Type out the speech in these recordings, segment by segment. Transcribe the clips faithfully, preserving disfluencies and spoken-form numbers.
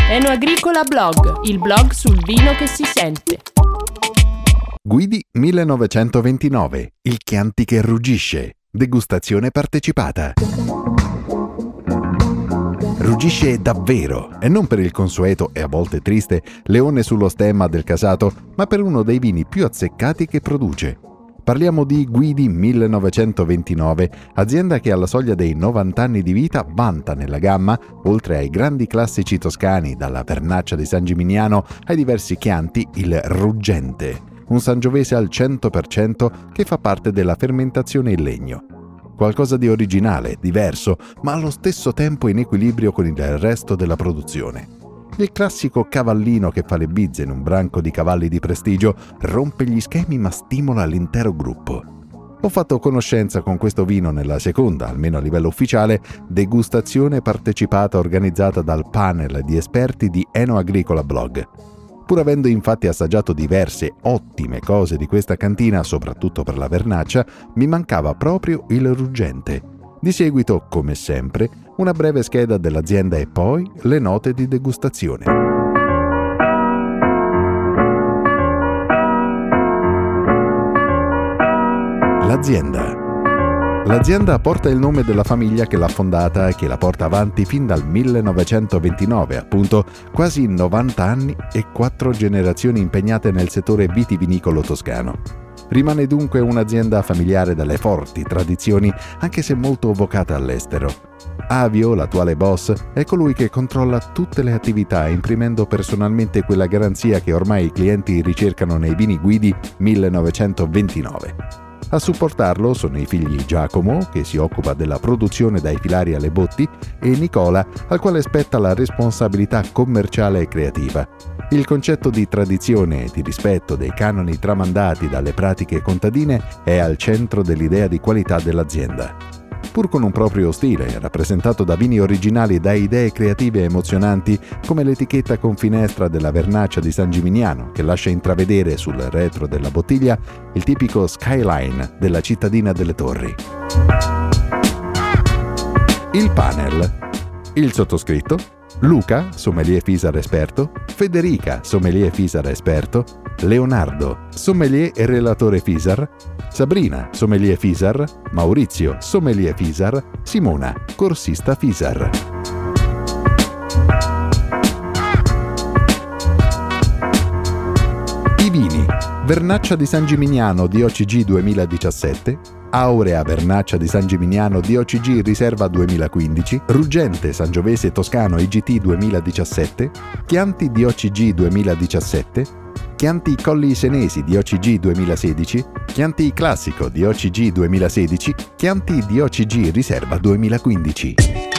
Enoagricola Blog, il blog sul vino che si sente. Guidi millenovecentoventinove, il Chianti che ruggisce. Degustazione partecipata. Ruggisce davvero, e non per il consueto e a volte triste leone sullo stemma del casato, ma per uno dei vini più azzeccati che produce. Parliamo di Guidi millenovecentoventinove, azienda che alla soglia dei novanta anni di vita vanta nella gamma, oltre ai grandi classici toscani, dalla Vernaccia di San Gimignano ai diversi Chianti, il Ruggente, un sangiovese al cento per cento che fa parte della fermentazione in legno. Qualcosa di originale, diverso, ma allo stesso tempo in equilibrio con il resto della produzione. Il classico cavallino che fa le bizze in un branco di cavalli di prestigio rompe gli schemi ma stimola l'intero gruppo. Ho fatto conoscenza con questo vino nella seconda, almeno a livello ufficiale, degustazione partecipata organizzata dal panel di esperti di Enoagricola Blog. Pur avendo infatti assaggiato diverse ottime cose di questa cantina, soprattutto per la vernaccia, mi mancava proprio il ruggente. Di seguito, come sempre, una breve scheda dell'azienda e poi le note di degustazione. L'azienda. L'azienda porta il nome della famiglia che l'ha fondata e che la porta avanti fin dal millenovecentoventinove, appunto, quasi novanta anni e quattro generazioni impegnate nel settore vitivinicolo toscano. Rimane dunque un'azienda familiare dalle forti tradizioni, anche se molto vocata all'estero. Avio, l'attuale boss, è colui che controlla tutte le attività, imprimendo personalmente quella garanzia che ormai i clienti ricercano nei vini Guidi millenovecentoventinove. A supportarlo sono i figli Giacomo, che si occupa della produzione dai filari alle botti, e Nicola, al quale spetta la responsabilità commerciale e creativa. Il concetto di tradizione e di rispetto dei canoni tramandati dalle pratiche contadine è al centro dell'idea di qualità dell'azienda. Pur con un proprio stile, rappresentato da vini originali e da idee creative e emozionanti, come l'etichetta con finestra della Vernaccia di San Gimignano, che lascia intravedere sul retro della bottiglia il tipico skyline della cittadina delle torri. Il panel. Il sottoscritto, Luca, sommelier Fisar esperto, Federica, sommelier Fisar esperto, Leonardo, sommelier e relatore Fisar, Sabrina, sommelier Fisar, Maurizio, sommelier Fisar, Simona, corsista Fisar. I vini: Vernaccia di San Gimignano D O C G duemiladiciassette, Aurea Vernaccia di San Gimignano D O C G Riserva duemilaquindici, Ruggente Sangiovese Toscano I G T duemiladiciassette, Chianti D O C G duemiladiciassette, Chianti Colli Senesi D O C G duemilasedici, Chianti Classico D O C G duemilasedici, Chianti D O C G Riserva duemilaquindici.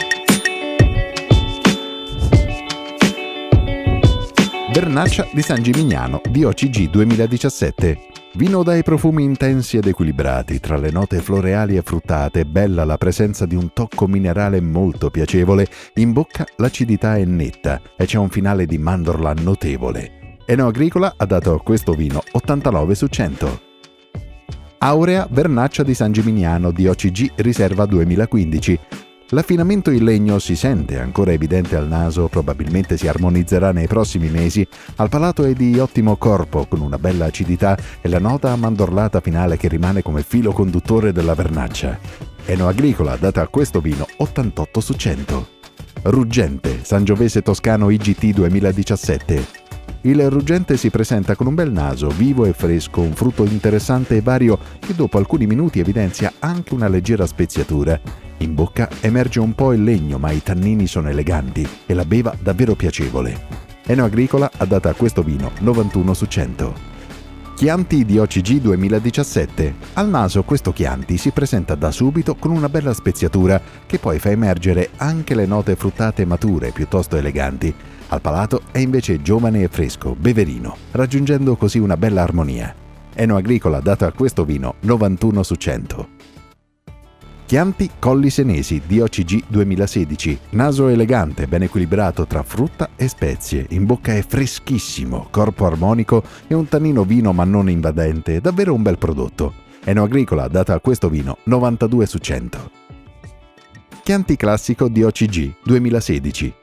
Vernaccia di San Gimignano D O C G duemiladiciassette. Vino dai profumi intensi ed equilibrati, tra le note floreali e fruttate, bella la presenza di un tocco minerale molto piacevole, in bocca l'acidità è netta e c'è un finale di mandorla notevole. Enoagricola ha dato a questo vino ottantanove su cento. Aurea Vernaccia di San Gimignano D O C G Riserva duemilaquindici. L'affinamento in legno si sente, ancora evidente al naso, probabilmente si armonizzerà nei prossimi mesi. Al palato è di ottimo corpo, con una bella acidità e la nota mandorlata finale che rimane come filo conduttore della vernaccia. Enoagricola ha dato a questo vino ottantotto su cento. Ruggente Sangiovese Toscano I G T duemiladiciassette. Il ruggente si presenta con un bel naso, vivo e fresco, un frutto interessante e vario che dopo alcuni minuti evidenzia anche una leggera speziatura. In bocca emerge un po' il legno, ma i tannini sono eleganti e la beva davvero piacevole. Enoagricola ha dato a questo vino novantuno su cento. Chianti D O C G duemiladiciassette. Al naso questo Chianti si presenta da subito con una bella speziatura che poi fa emergere anche le note fruttate mature piuttosto eleganti. Al palato è invece giovane e fresco, beverino, raggiungendo così una bella armonia. Enoagricola ha dato a questo vino novantuno su cento. Chianti Colli Senesi D O C G duemilasedici. Naso elegante, ben equilibrato tra frutta e spezie. In bocca è freschissimo, corpo armonico e un tannino vino ma non invadente. Davvero un bel prodotto. Enoagricola ha dato a questo vino novantadue su cento. Chianti Classico D O C G duemilasedici.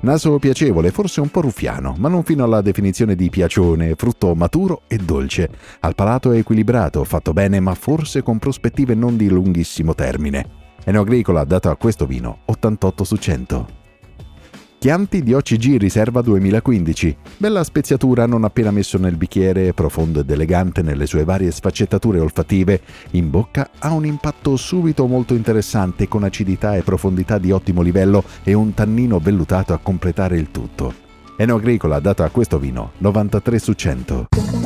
Naso piacevole, forse un po' ruffiano, ma non fino alla definizione di piacione, frutto maturo e dolce. Al palato è equilibrato, fatto bene, ma forse con prospettive non di lunghissimo termine. Enoagricola ha dato a questo vino ottantotto su cento. Chianti di O C G Riserva duemilaquindici. Bella speziatura non appena messo nel bicchiere, profondo ed elegante nelle sue varie sfaccettature olfattive. In bocca ha un impatto subito molto interessante con acidità e profondità di ottimo livello e un tannino vellutato a completare il tutto. Enoagricola ha dato a questo vino novantatré su cento.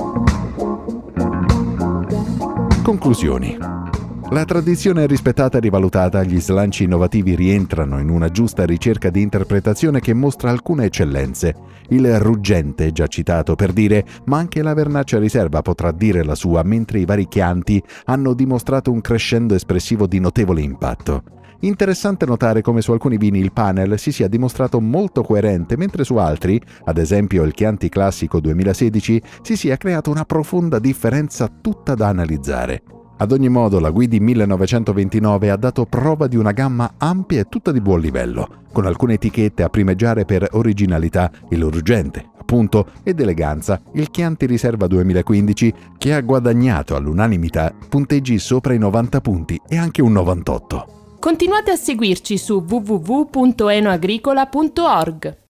Conclusioni. La tradizione rispettata e rivalutata, gli slanci innovativi rientrano in una giusta ricerca di interpretazione che mostra alcune eccellenze. Il ruggente, già citato per dire, ma anche la Vernaccia Riserva potrà dire la sua, mentre i vari Chianti hanno dimostrato un crescendo espressivo di notevole impatto. Interessante notare come su alcuni vini il panel si sia dimostrato molto coerente, mentre su altri, ad esempio il Chianti Classico duemilasedici, si sia creata una profonda differenza tutta da analizzare. Ad ogni modo, la Guidi millenovecentoventinove ha dato prova di una gamma ampia e tutta di buon livello, con alcune etichette a primeggiare per originalità, il ruggente, appunto, ed eleganza, il Chianti Riserva duemilaquindici, che ha guadagnato all'unanimità punteggi sopra i novanta punti e anche un novantotto. Continuate a seguirci su w w w punto enoagricola punto org.